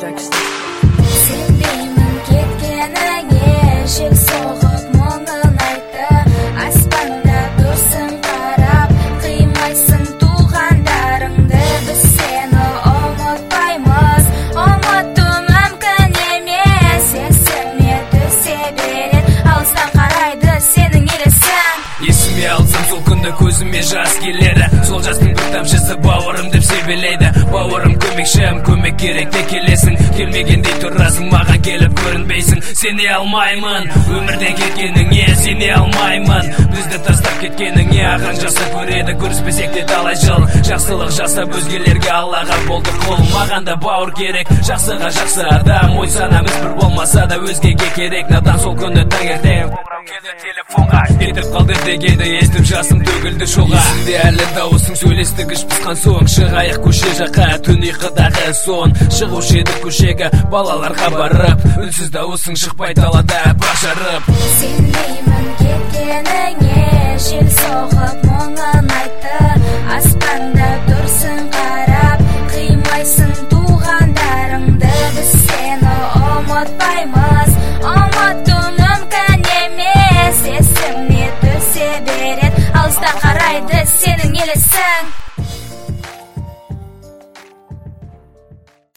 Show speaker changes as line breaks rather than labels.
Сенбеймін кеткеніңе, жел соғып мұңын айтты. Аспанда тұрсың қарап, қимайсың туғандарыңды. Біз сені ұмытпаймыз, ұмыту мүмкін емес. Есіме түсе береді, алыстан қарайды сенің елесің.
Есіме алсам сол күнді көзіме жас келеді. Сол жастың бір тамшысы бауырым деп себелейді. Бауырым көмекшім, көмек керек те келесің. Келмегендей тұрасың, маған келіп көрінбейсің. Сене алмаймын, өмірден кеткеніңе сене алмаймын. Бізді тастап кеткеніңе ағаң жақсы көреді. Көріспесек те талай жыл жақсылық жасап өзгелерге Аллаға болды құл. Маған да бауыр керек, жақсыға жақсы адам. Ой санамыз бір болмаса да өзгеге керек. Надан сол күні таңертең келді телефонға, кетіп қалды дегенді естіп жасым төгілді шоға. Есімде әлі дауысың, сөйлестік іш пысқан соң. Шығайық көше жаққа, түн ұйқыдағы сон. Шығушы едік көшеге, балаларға барып, үнсіз дауысың шықпай далада бақ жарып.
Сенбеймін кеткеніңе, жел соғып мұңын айтты. Аспанда тұрсың қарап, қимайсың туғандарыңды. Біз сені ұмытпаймыз, ұмыту мүмкін емес. Есіме түсе береді, алыстан қарайды сенің елесің.